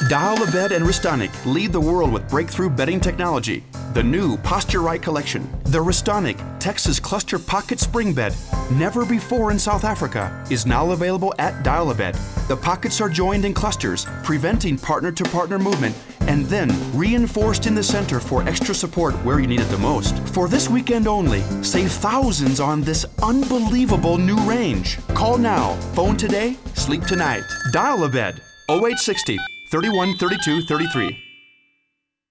Dial-A-Bed and Restonic lead the world with breakthrough bedding technology. The new Posture Right collection, the Restonic Texas Cluster Pocket Spring Bed, never before in South Africa, is now available at Dial-A-Bed. The pockets are joined in clusters, preventing partner-to-partner movement, and then reinforced in the center for extra support where you need it the most. For this weekend only, save thousands on this unbelievable new range. Call now, phone today, sleep tonight. Dial-A-Bed, 0860 31 32 33.